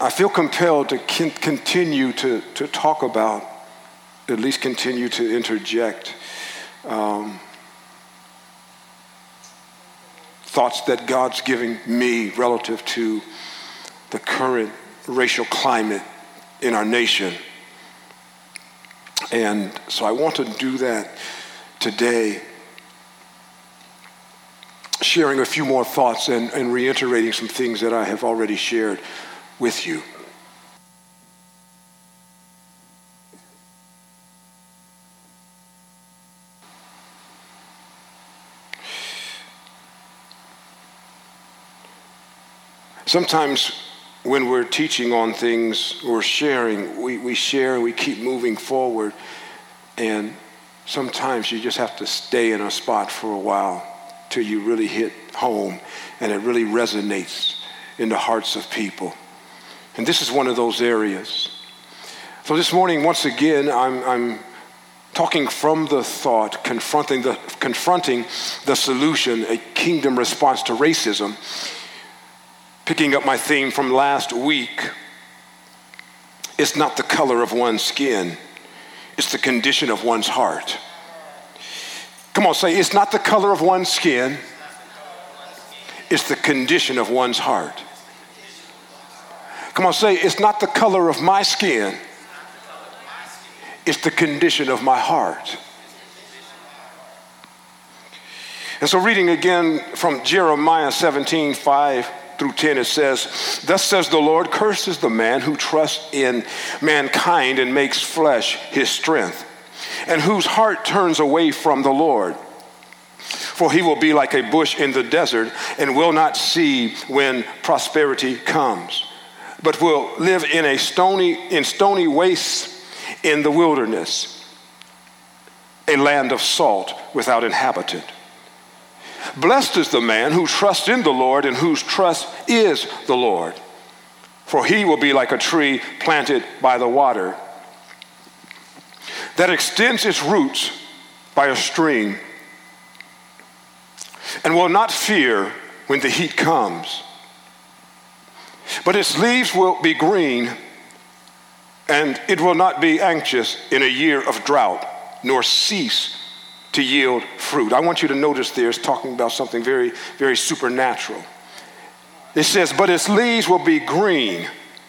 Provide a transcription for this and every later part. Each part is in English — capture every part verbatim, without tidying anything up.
I feel compelled to con- continue to, to talk about, at least continue to interject um, thoughts that God's giving me relative to the current racial climate in our nation. And so I want to do that today, sharing a few more thoughts and, and reiterating some things that I have already shared with you. Sometimes when we're teaching on things or sharing, we, we share, we keep moving forward, and sometimes you just have to stay in a spot for a while till you really hit home and it really resonates in the hearts of people. And this is one of those areas. So this morning, once again, I'm, I'm talking from the thought, confronting the, confronting the solution, a kingdom response to racism, picking up my theme from last week. It's not the color of one's skin, it's the condition of one's heart. Come on, say, it's not the color of one's skin, it's the condition of one's heart. Come on, say, it's not the color of my skin, it's the condition of my heart. And so reading again from Jeremiah seventeen, five through ten, it says, thus says the Lord, cursed is the man who trusts in mankind and makes flesh his strength, and whose heart turns away from the Lord. For he will be like a bush in the desert and will not see when prosperity comes, but will live in a stony, in stony wastes in the wilderness, a land of salt without inhabitant. Blessed is the man who trusts in the Lord and whose trust is the Lord, for he will be like a tree planted by the water that extends its roots by a stream and will not fear when the heat comes. But its leaves will be green, and it will not be anxious in a year of drought, nor cease to yield fruit. I want you to notice there it's talking about something very, very supernatural. It says, but its leaves will be green,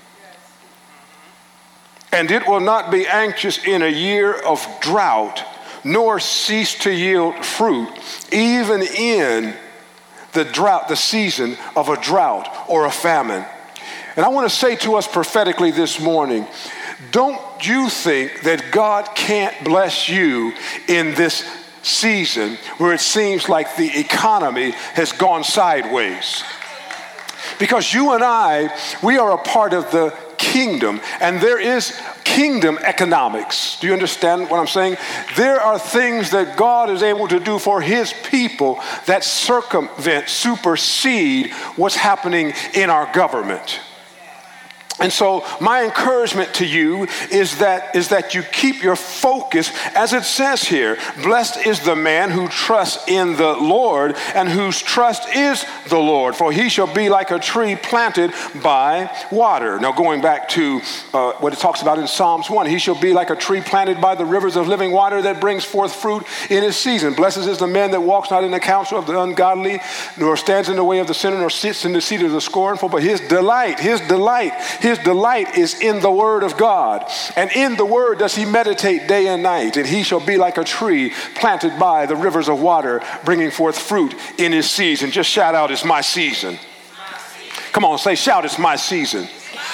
and it will not be anxious in a year of drought, nor cease to yield fruit, even in the drought, the season of a drought or a famine. And I want to say to us prophetically this morning, don't you think that God can't bless you in this season where it seems like the economy has gone sideways? Because you and I, we are a part of the kingdom, and there is kingdom economics. Do you understand what I'm saying? There are things that God is able to do for his people that circumvent, supersede what's happening in our government. And so my encouragement to you is that is that you keep your focus, as it says here, blessed is the man who trusts in the Lord and whose trust is the Lord, for he shall be like a tree planted by water. Now going back to uh, what it talks about in Psalms one, he shall be like a tree planted by the rivers of living water that brings forth fruit in his season. Blessed is the man that walks not in the counsel of the ungodly, nor stands in the way of the sinner, nor sits in the seat of the scornful, but his delight, his delight, His delight is in the word of God. And in the word does he meditate day and night. And he shall be like a tree planted by the rivers of water, bringing forth fruit in his season. Just shout out, it's my season. Come on, say, shout, it's my season.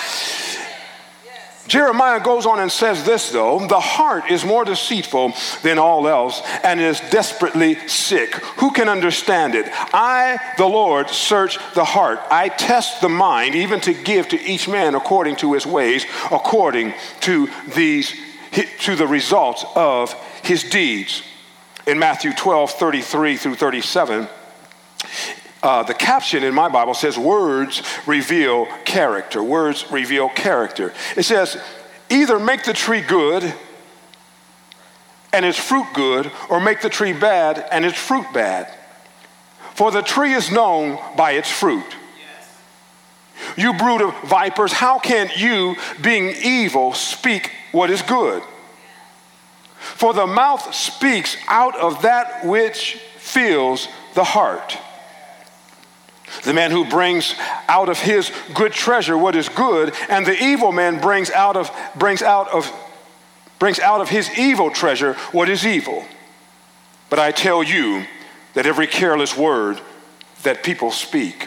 Jeremiah goes on and says this, though, the heart is more deceitful than all else and is desperately sick. Who can understand it? I, the Lord, search the heart. I test the mind, even to give to each man according to his ways, according to these, to the results of his deeds. In Matthew twelve, thirty-three through thirty-seven, Uh, the caption in my Bible says, words reveal character. Words reveal character. It says, either make the tree good and its fruit good, or make the tree bad and its fruit bad. For the tree is known by its fruit. You brood of vipers, how can you, being evil, speak what is good? For the mouth speaks out of that which fills the heart. The man who brings out of his good treasure what is good, and the evil man brings out of brings out of brings out of his evil treasure what is evil. But I tell you that every careless word that people speak,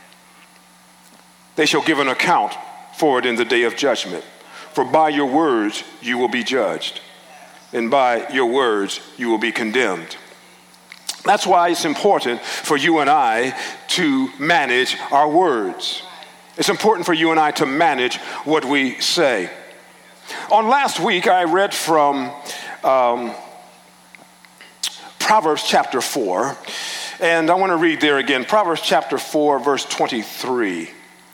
they shall give an account for it in the day of judgment. For by your words you will be judged, and by your words you will be condemned. That's why it's important for you and I to manage our words. It's important for you and I to manage what we say. On last week, I read from um, Proverbs chapter four, and I want to read there again. Proverbs chapter four, verse twenty-three.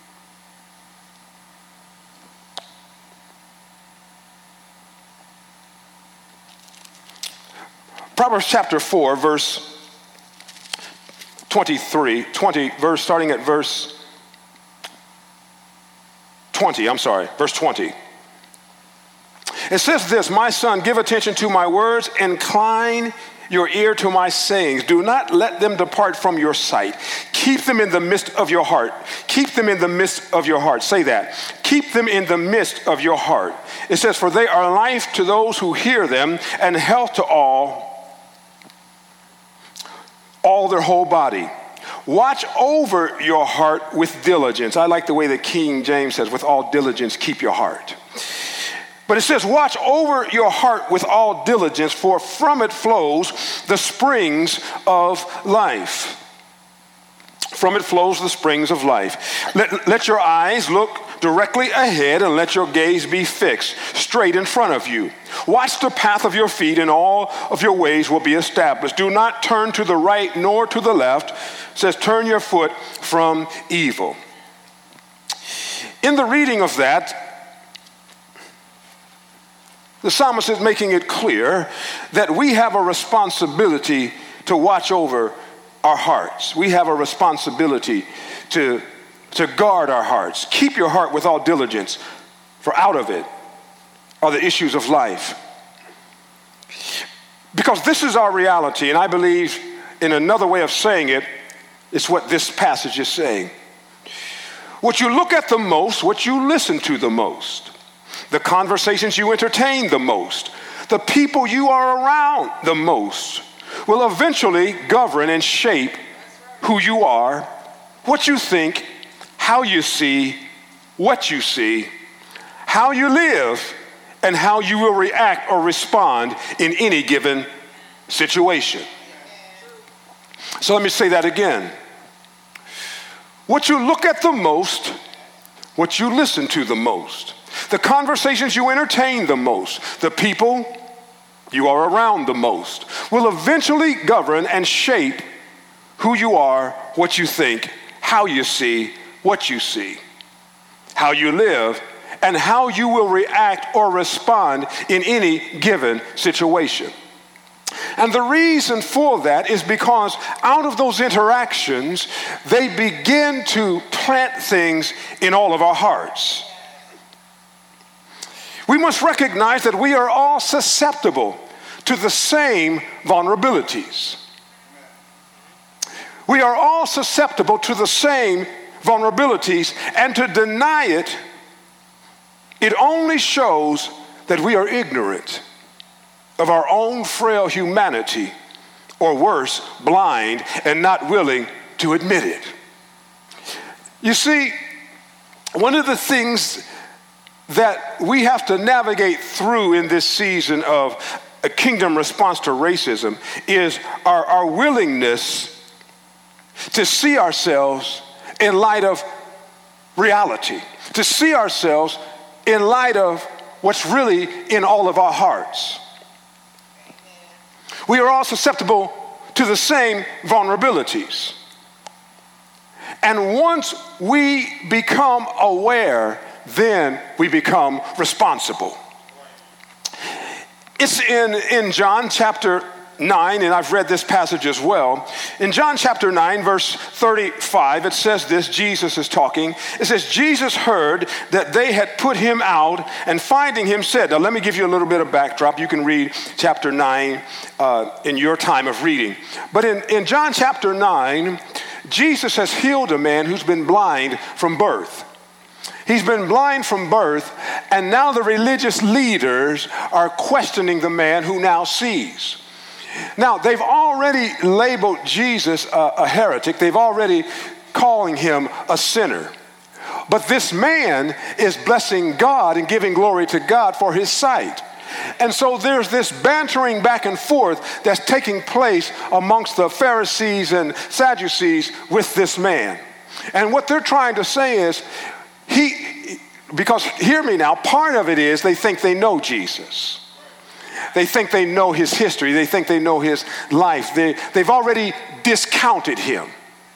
Proverbs chapter four, verse twenty-three, twenty, verse starting at verse twenty, I'm sorry, verse twenty. It says this, my son, give attention to my words, incline your ear to my sayings. Do not let them depart from your sight. Keep them in the midst of your heart. Keep them in the midst of your heart. Say that. Keep them in the midst of your heart. It says, for they are life to those who hear them and health to all, all their whole body. Watch over your heart with diligence. I like the way that King James says, with all diligence, keep your heart. But it says, watch over your heart with all diligence, for from it flows the springs of life. From it flows the springs of life. Let, let your eyes look directly ahead and let your gaze be fixed straight in front of you. Watch the path of your feet, and all of your ways will be established. Do not turn to the right nor to the left. It says, turn your foot from evil. In the reading of that, the psalmist is making it clear that we have a responsibility to watch over our hearts. We have a responsibility to, to guard our hearts. Keep your heart with all diligence, for out of it are the issues of life. Because this is our reality, and I believe in another way of saying it, it's what this passage is saying. What you look at the most, what you listen to the most, the conversations you entertain the most, the people you are around the most, will eventually govern and shape who you are, what you think, how you see, what you see, how you live, and how you will react or respond in any given situation. So let me say that again. What you look at the most, what you listen to the most, the conversations you entertain the most, the people you are around the most, will eventually govern and shape who you are, what you think, how you see, what you see, how you live, and how you will react or respond in any given situation. And the reason for that is because out of those interactions, they begin to plant things in all of our hearts. We must recognize that we are all susceptible to the same vulnerabilities. We are all susceptible to the same vulnerabilities, and to deny it, it only shows that we are ignorant of our own frail humanity, or worse, blind and not willing to admit it. You see, one of the things that we have to navigate through in this season of a kingdom response to racism is our, our willingness to see ourselves in light of reality, to see ourselves in light of what's really in all of our hearts. We are all susceptible to the same vulnerabilities. And once we become aware, then we become responsible. It's in, in John chapter nine, and I've read this passage as well. In John chapter nine, verse thirty-five, it says this, Jesus is talking. It says, Jesus heard that they had put him out, and finding him said, now let me give you a little bit of backdrop. You can read chapter nine uh, in your time of reading. But in, in John chapter nine, Jesus has healed a man who's been blind from birth. He's been blind from birth, and now the religious leaders are questioning the man who now sees. Now, they've already labeled Jesus a, a heretic. They've already calling him a sinner. But this man is blessing God and giving glory to God for his sight. And so there's this bantering back and forth that's taking place amongst the Pharisees and Sadducees with this man. And what they're trying to say is, he, because hear me now, part of it is they think they know Jesus. They think they know his history. They think they know his life. They, they've already discounted him.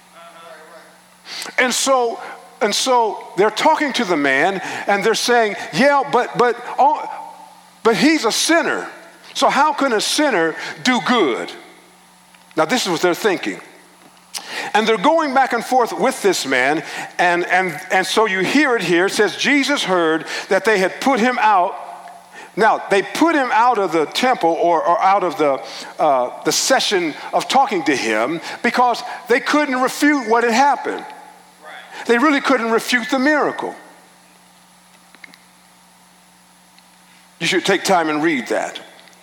And so, and so they're talking to the man and they're saying, yeah, but, but, oh, but he's a sinner. So how can a sinner do good? Now this is what they're thinking. And they're going back and forth with this man, and, and, and so you hear it here. It says, Jesus heard that they had put him out. Now, they put him out of the temple or, or out of the, uh, the session of talking to him because they couldn't refute what had happened. Right. They really couldn't refute the miracle. You should take time and read that.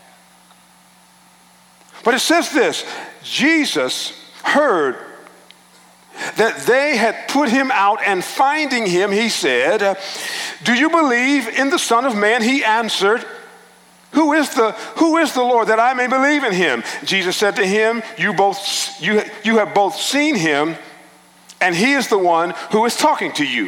But it says this, Jesus heard that they had put him out, and finding him, he said, do you believe in the Son of Man? He answered, who is the who is the Lord, that I may believe in him? Jesus said to him, you both you, you have both seen him, and he is the one who is talking to you.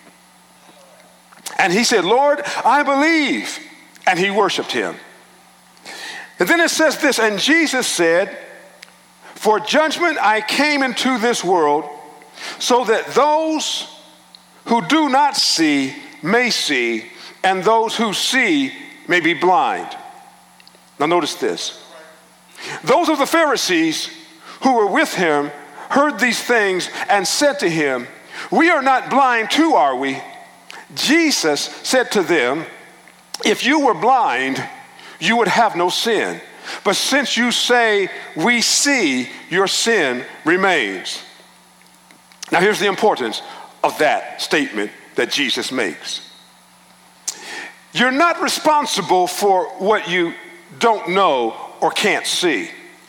And he said, Lord, I believe. And he worshiped him. And then it says this, and Jesus said, for judgment I came into this world, so that those who do not see may see, and those who see may be blind. Now notice this. Those of the Pharisees who were with him heard these things and said to him, we are not blind too, are we? Jesus said to them, if you were blind, you would have no sin. But since you say we see, your sin remains. Now here's the importance of that statement that Jesus makes. You're not responsible for what you don't know or can't see.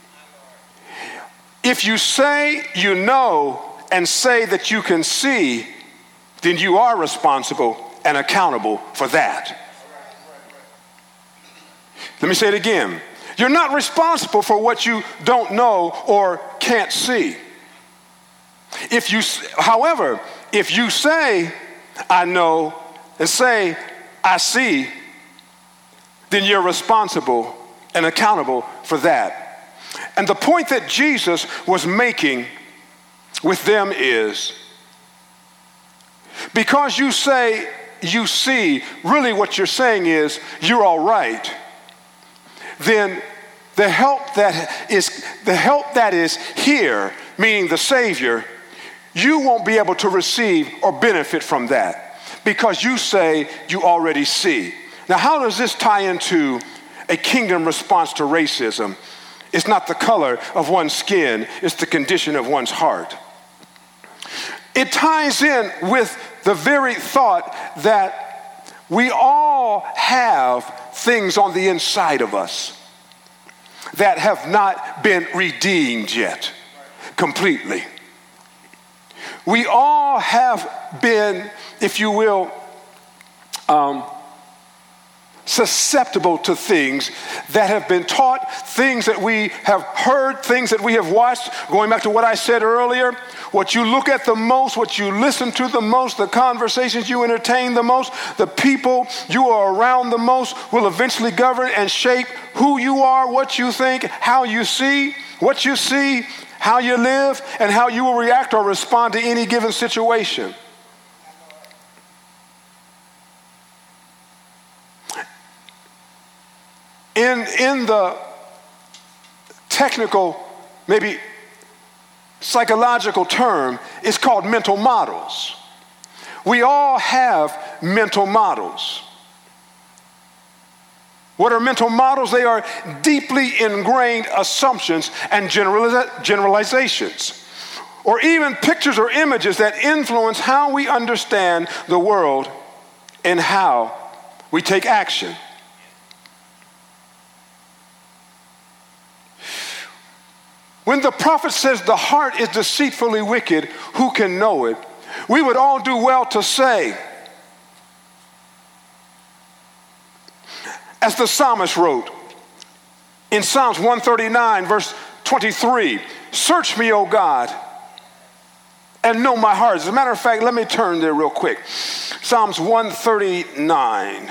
If you say you know and say that you can see, then you are responsible and accountable for that. Let me say it again. You're not responsible for what you don't know or can't see. If you, however, if you say, I know, and say, I see, then you're responsible and accountable for that. And the point that Jesus was making with them is, because you say you see, really what you're saying is, you're all right, then the help that is the help that is here, meaning the Savior, you won't be able to receive or benefit from that because you say you already see. Now, how does this tie into a kingdom response to racism? It's not the color of one's skin, it's the condition of one's heart. It ties in with the very thought that we all have things on the inside of us that have not been redeemed yet completely. We all have been, if you will, um, susceptible to things that have been taught, things that we have heard, things that we have watched. Going back to what I said earlier, what you look at the most, what you listen to the most, the conversations you entertain the most, the people you are around the most will eventually govern and shape who you are, what you think, how you see, what you see, how you live, and how you will react or respond to any given situation. In, in the technical, maybe psychological term is called mental models. We all have mental models. What are mental models? They are deeply ingrained assumptions and generaliza- generalizations, or even pictures or images that influence how we understand the world and how we take action. When the prophet says the heart is deceitfully wicked, who can know it? We would all do well to say, as the psalmist wrote in Psalms one thirty-nine, verse twenty-three, search me, O God, and know my heart. As a matter of fact, let me turn there real quick. Psalms one thirty-nine.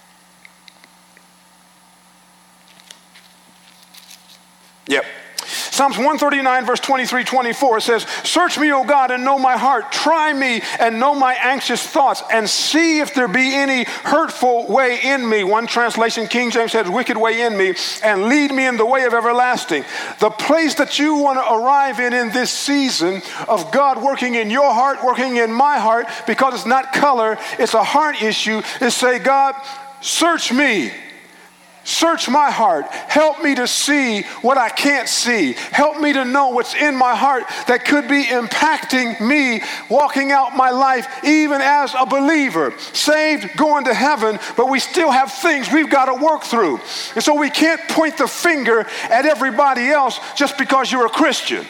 Yep. Psalms one thirty-nine, verse twenty-three, twenty-four says, search me, O God, and know my heart. Try me and know my anxious thoughts, and see if there be any hurtful way in me. One translation, King James, says, wicked way in me, and lead me in the way of everlasting. The place that you want to arrive in in this season of God working in your heart, working in my heart, because it's not color, it's a heart issue, is say, God, search me. Search my heart. Help me to see what I can't see. Help me to know what's in my heart that could be impacting me walking out my life even as a believer. Saved, going to heaven, but we still have things we've got to work through. And so we can't point the finger at everybody else just because you're a Christian.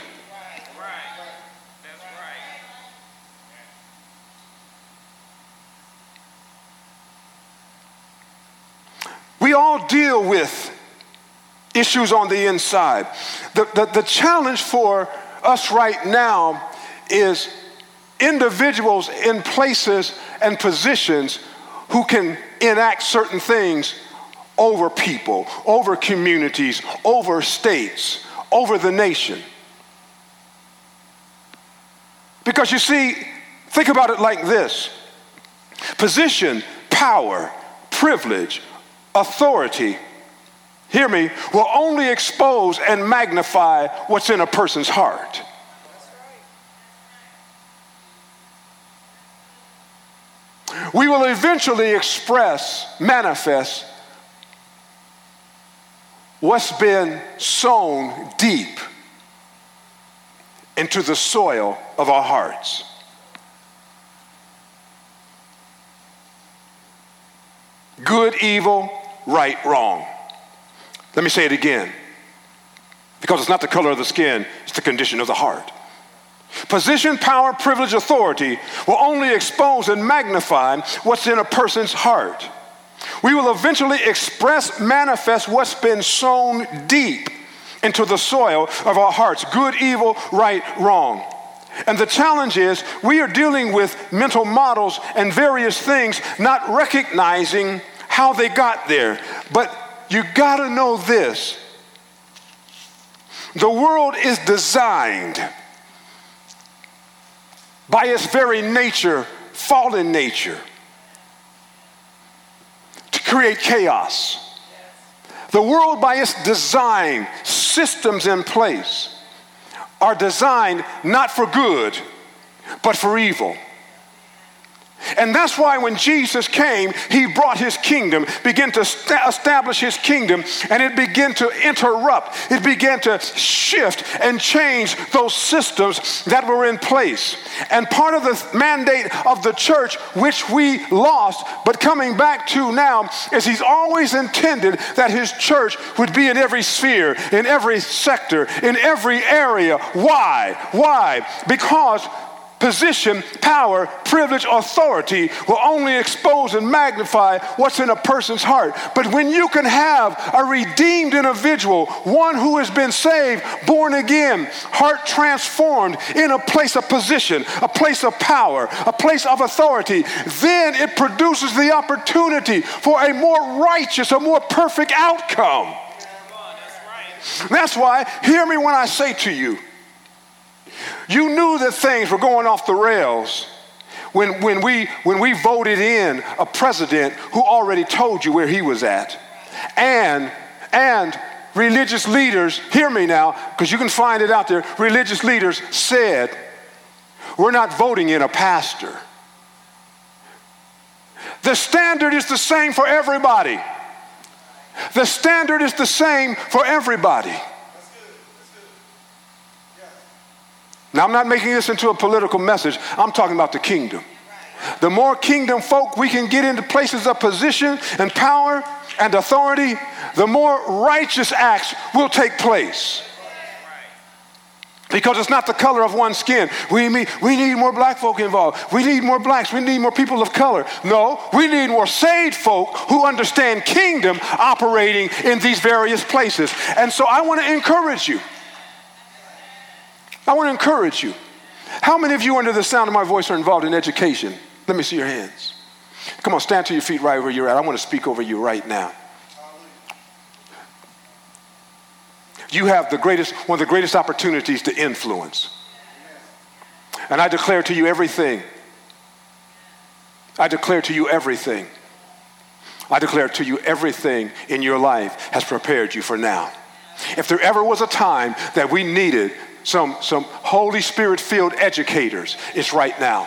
We all deal with issues on the inside. The, the, the challenge for us right now is individuals in places and positions who can enact certain things over people, over communities, over states, over the nation. Because you see, think about it like this. Position, power, privilege, authority, hear me, will only expose and magnify what's in a person's heart. We will eventually express, manifest what's been sown deep into the soil of our hearts. Good, evil, right, wrong. Let me say it again. Because it's not the color of the skin, it's the condition of the heart. Position, power, privilege, authority will only expose and magnify what's in a person's heart. We will eventually express, manifest what's been sown deep into the soil of our hearts. Good, evil, right, wrong. And the challenge is we are dealing with mental models and various things, not recognizing how they got there. But you got to know this. The world is designed by its very nature, fallen nature, to create chaos. The world by its design, systems in place, are designed not for good, but for evil. And that's why when Jesus came, he brought his kingdom, began to st- establish his kingdom, and it began to interrupt. It began to shift and change those systems that were in place. And part of the mandate of the church, which we lost, but coming back to now, is he's always intended that his church would be in every sphere, in every sector, in every area. Why? Why? Because position, power, privilege, authority will only expose and magnify what's in a person's heart. But when you can have a redeemed individual, one who has been saved, born again, heart transformed in a place of position, a place of power, a place of authority, then it produces the opportunity for a more righteous, a more perfect outcome. That's why, hear me when I say to you, you knew that things were going off the rails when, when, we, when we voted in a president who already told you where he was at. And, and religious leaders, hear me now, because you can find it out there, religious leaders said, we're not voting in a pastor. The standard is the same for everybody. The standard is the same for everybody. Now, I'm not making this into a political message. I'm talking about the kingdom. The more kingdom folk we can get into places of position and power and authority, the more righteous acts will take place. Because it's not the color of one's skin. We need, we need more black folk involved. We need more blacks. We need more people of color. No, we need more saved folk who understand kingdom operating in these various places. And so I want to encourage you. I want to encourage you. How many of you under the sound of my voice are involved in education? Let me see your hands. Come on, stand to your feet right where you're at. I want to speak over you right now. You have the greatest, one of the greatest opportunities to influence. And I declare to you everything. I declare to you everything. I declare to you everything in your life has prepared you for now. If there ever was a time that we needed some, some Holy Spirit-filled educators, it's right now.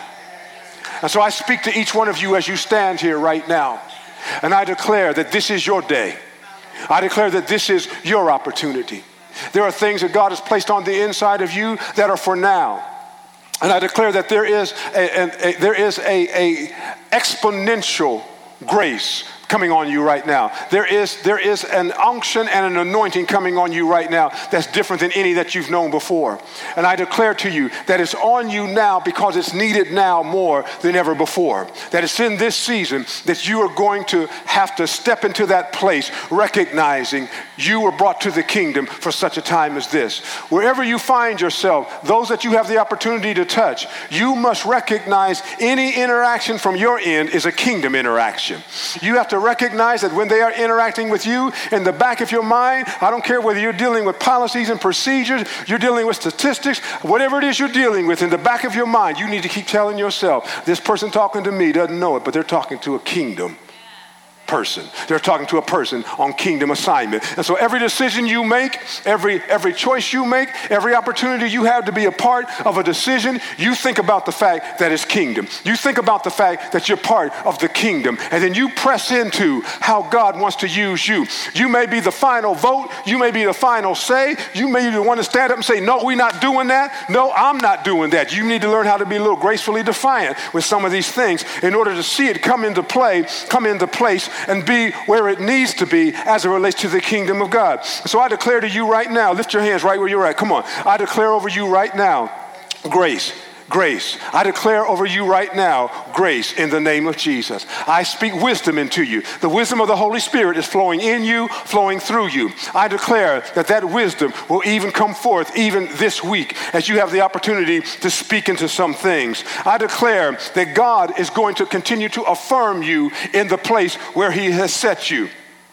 And so I speak to each one of you as you stand here right now. And I declare that this is your day. I declare that this is your opportunity. There are things that God has placed on the inside of you that are for now. And I declare that there is a, a, a, there is a, a exponential grace coming on you right now. There is, there is an unction and an anointing coming on you right now that's different than any that you've known before. And I declare to you that it's on you now because it's needed now more than ever before. That it's in this season that you are going to have to step into that place recognizing you were brought to the kingdom for such a time as this. Wherever you find yourself, those that you have the opportunity to touch, you must recognize any interaction from your end is a kingdom interaction. You have to recognize that when they are interacting with you, in the back of your mind, I don't care whether you're dealing with policies and procedures, you're dealing with statistics, whatever it is you're dealing with, in the back of your mind, you need to keep telling yourself, this person talking to me doesn't know it, but they're talking to a kingdom person. They're talking to a person on kingdom assignment. And so every decision you make, every every choice you make, every opportunity you have to be a part of a decision, you think about the fact that it's kingdom. You think about the fact that you're part of the kingdom. And then you press into how God wants to use you. You may be the final vote. You may be the final say. You may be the one to stand up and say, no, we're not doing that. No, I'm not doing that. You need to learn how to be a little gracefully defiant with some of these things in order to see it come into play, come into place, and be where it needs to be as it relates to the kingdom of God. So I declare to you right now, lift your hands right where you're at. Come on. I declare over you right now, grace. Grace. I declare over you right now, grace in the name of Jesus. I speak wisdom into you. The wisdom of the Holy Spirit is flowing in you, flowing through you. I declare that that wisdom will even come forth even this week as you have the opportunity to speak into some things. I declare that God is going to continue to affirm you in the place where he has set you.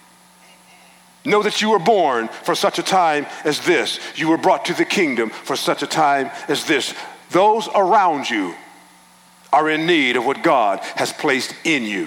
Know that you were born for such a time as this. You were brought to the kingdom for such a time as this. Those around you are in need of what God has placed in you.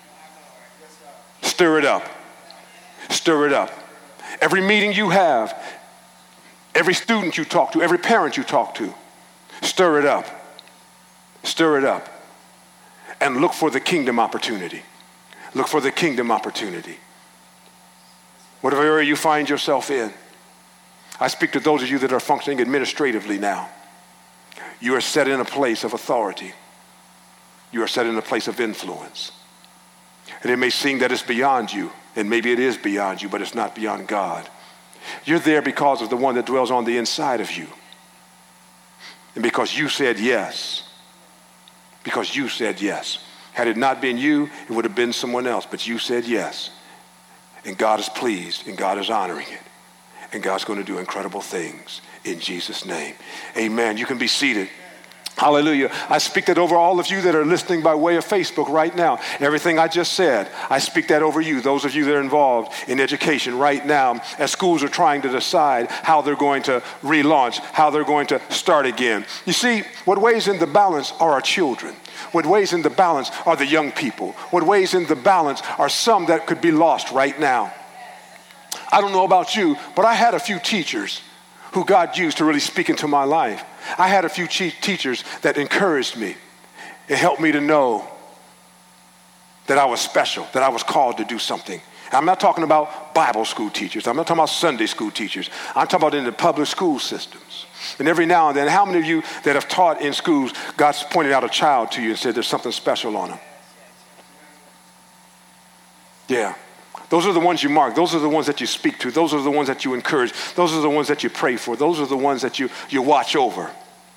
Stir it up. Stir it up. Every meeting you have, every student you talk to, every parent you talk to, stir it up. Stir it up. And look for the kingdom opportunity. Look for the kingdom opportunity. Whatever area you find yourself in, I speak to those of you that are functioning administratively now. You are set in a place of authority. You are set in a place of influence. And it may seem that it's beyond you, and maybe it is beyond you, but it's not beyond God. You're there because of the one that dwells on the inside of you. And because you said yes. Because you said yes. Had it not been you, it would have been someone else, but you said yes. And God is pleased, and God is honoring it. And God's going to do incredible things in Jesus' name. Amen. You can be seated. Hallelujah. I speak that over all of you that are listening by way of Facebook right now. Everything I just said, I speak that over you, those of you that are involved in education right now, as schools are trying to decide how they're going to relaunch, how they're going to start again. You see, what weighs in the balance are our children. What weighs in the balance are the young people. What weighs in the balance are some that could be lost right now. I don't know about you, but I had a few teachers who God used to really speak into my life. I had a few teachers that encouraged me and helped me to know that I was special, that I was called to do something. I'm not talking about Bible school teachers. I'm not talking about Sunday school teachers. I'm talking about in the public school systems. And every now and then, how many of you that have taught in schools, God's pointed out a child to you and said there's something special on them? Yeah. Those are the ones you mark. Those are the ones that you speak to. Those are the ones that you encourage. Those are the ones that you pray for. Those are the ones that you, you watch over.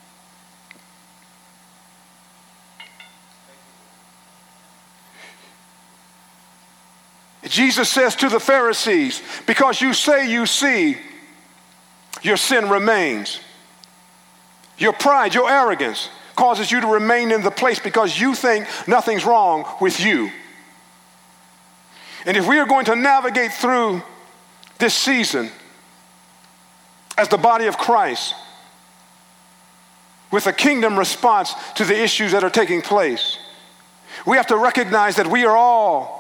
Jesus says to the Pharisees, because you say you see, your sin remains. Your pride, your arrogance causes you to remain in the place because you think nothing's wrong with you. And if we are going to navigate through this season as the body of Christ with a kingdom response to the issues that are taking place, we have to recognize that we are all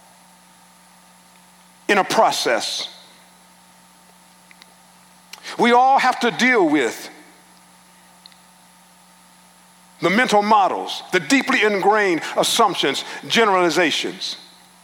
in a process. We all have to deal with the mental models, the deeply ingrained assumptions, generalizations.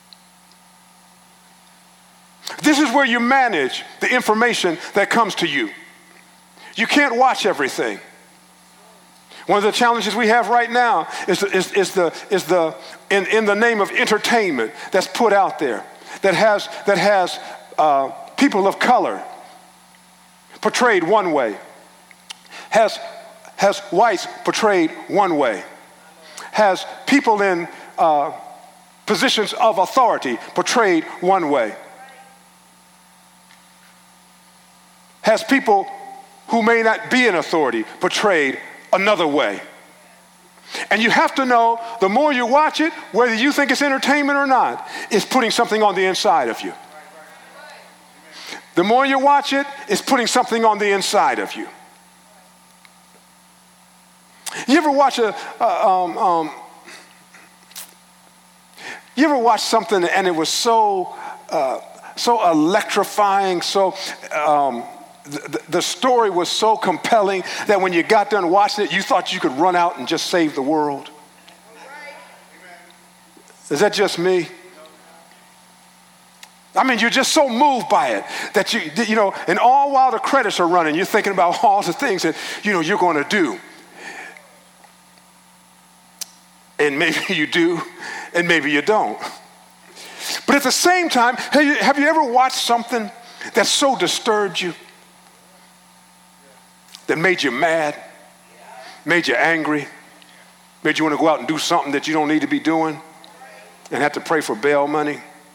This is where you manage the information that comes to you. You can't watch everything. One of the challenges we have right now is, is, is the, is the in, in the name of entertainment that's put out there, that has, that has uh, people of color portrayed one way, has, has whites portrayed one way, has people in uh, positions of authority portrayed one way, has people who may not be in authority portrayed another way. And you have to know, the more you watch it, whether you think it's entertainment or not, it's putting something on the inside of you. The more you watch it, it's putting something on the inside of you. You ever watch a, uh, um, um, you ever watch something and it was so, uh, so electrifying, so, um, The, the story was so compelling that when you got done watching it, you thought you could run out and just save the world? Is that just me? I mean, you're just so moved by it that you, you know, and all while the credits are running, you're thinking about all the things that, you know, you're going to do. And maybe you do, and maybe you don't. But at the same time, have you, have you ever watched something that so disturbed you, that made you mad, made you angry, made you want to go out and do something that you don't need to be doing and have to pray for bail money?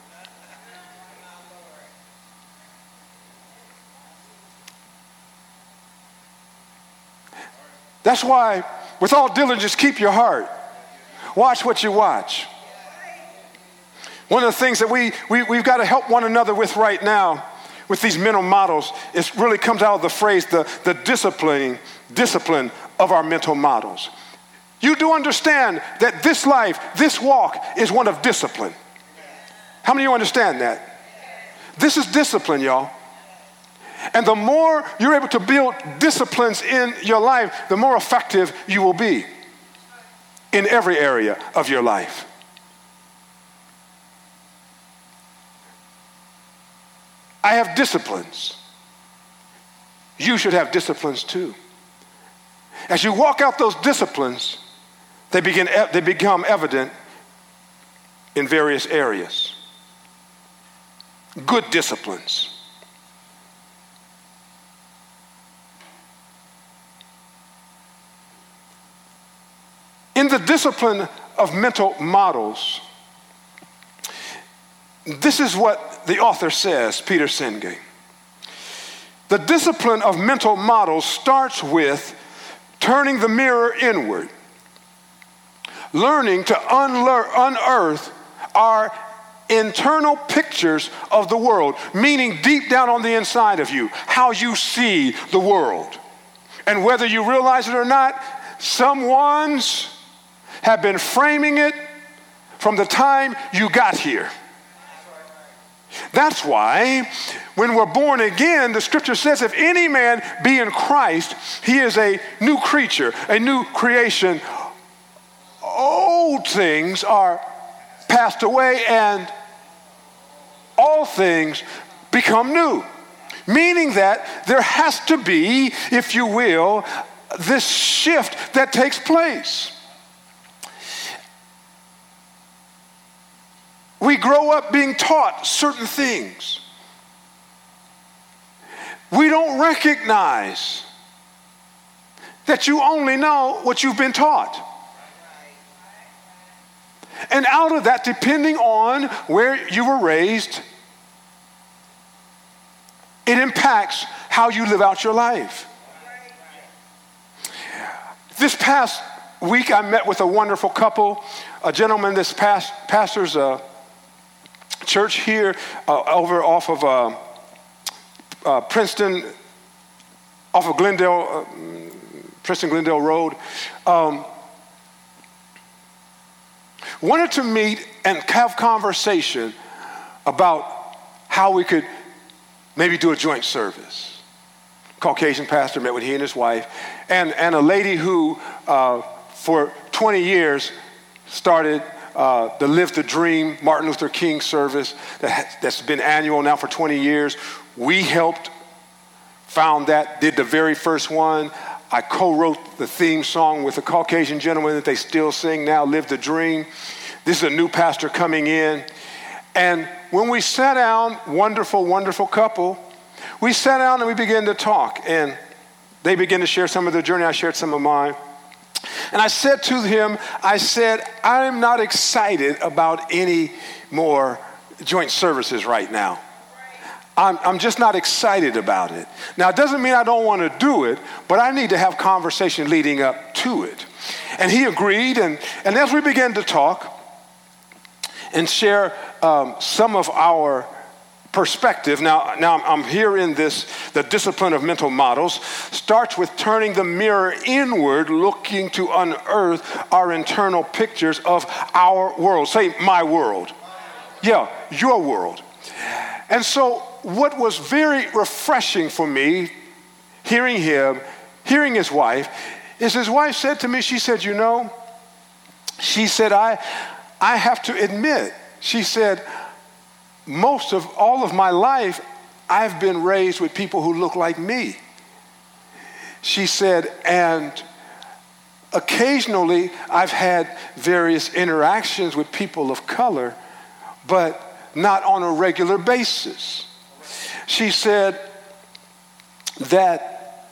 That's why, with all diligence, keep your heart. Watch what you watch. One of the things that we, we, we've got to help one another with right now, with these mental models, it really comes out of the phrase, the, the disciplining, discipline of our mental models. You do understand that this life, this walk is one of discipline. How many of you understand that? This is discipline, y'all. And the more you're able to build disciplines in your life, the more effective you will be in every area of your life. I have disciplines. You should have disciplines too. As you walk out those disciplines, they begin, they become evident in various areas. Good disciplines. In the discipline of mental models, this is what the author says, Peter Senge. The discipline of mental models starts with turning the mirror inward, learning to unlear- unearth our internal pictures of the world, meaning deep down on the inside of you, how you see the world. And whether you realize it or not, some ones have been framing it from the time you got here. That's why when we're born again, the scripture says, if any man be in Christ, he is a new creature, a new creation. Old things are passed away and all things become new. Meaning that there has to be, if you will, this shift that takes place. We grow up being taught certain things. We don't recognize that you only know what you've been taught. And out of that, depending on where you were raised, it impacts how you live out your life. This past week, I met with a wonderful couple, a gentleman this past pastors a church here uh, over off of uh, uh, Princeton, off of Glendale, uh, Princeton Glendale Road. Um, wanted to meet and have conversation about how we could maybe do a joint service. Caucasian pastor met with he and his wife, and, and a lady who uh, for twenty years started uh, the Live the Dream Martin Luther King service that has, that's been annual now for twenty years. We helped found that, did the very first one. I co-wrote the theme song with a Caucasian gentleman that they still sing now, Live the Dream. This is a new pastor coming in. And when we sat down, wonderful, wonderful couple, we sat down and we began to talk. And they began to share some of their journey. I shared some of mine. And I said to him, I said, I'm not excited about any more joint services right now. I'm, I'm just not excited about it. Now, it doesn't mean I don't want to do it, but I need to have conversation leading up to it. And he agreed, and, and as we began to talk and share um, some of our perspective, now, now I'm here in this, the discipline of mental models, starts with turning the mirror inward, looking to unearth our internal pictures of our world. Say, my world. Yeah, your world. And so what was very refreshing for me, hearing him, hearing his wife, is his wife said to me, she said, you know, she said, I, I have to admit, she said, most of all of my life, I've been raised with people who look like me. She said, and occasionally I've had various interactions with people of color, but not on a regular basis. She said that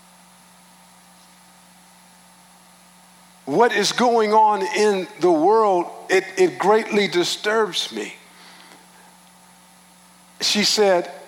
what is going on in the world, it, it greatly disturbs me. She said,